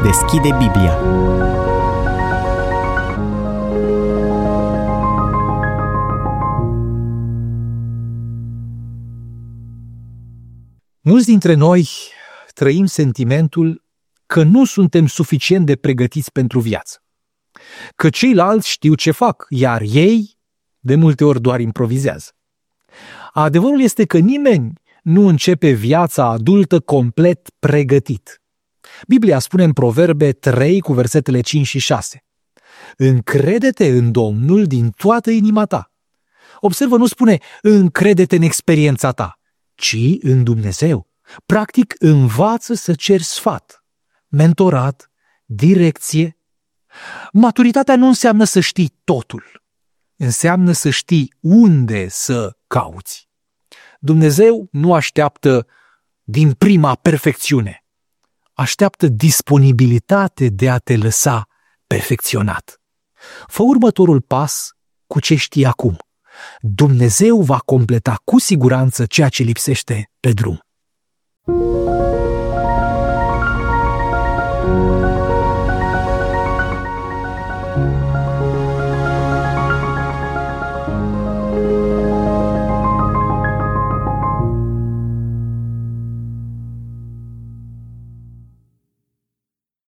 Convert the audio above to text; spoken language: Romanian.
deschide Biblia. Mulți dintre noi trăim sentimentul că nu suntem suficient de pregătiți pentru viață, că ceilalți știu ce fac, iar ei de multe ori doar improvizează. Adevărul este că nimeni nu începe viața adultă complet pregătit. Biblia spune în Proverbe 3 cu versetele 5 și 6: încrede-te în Domnul din toată inima ta. Observă, nu spune încrede-te în experiența ta, ci în Dumnezeu. Practic, învață să ceri sfat, mentorat, direcție. Maturitatea nu înseamnă să știi totul. Înseamnă să știi unde să cauți. Dumnezeu nu așteaptă din prima perfecțiune. Așteaptă disponibilitate de a te lăsa perfecționat. Fă următorul pas cu ce știi acum. Dumnezeu va completa cu siguranță ceea ce lipsește pe drum.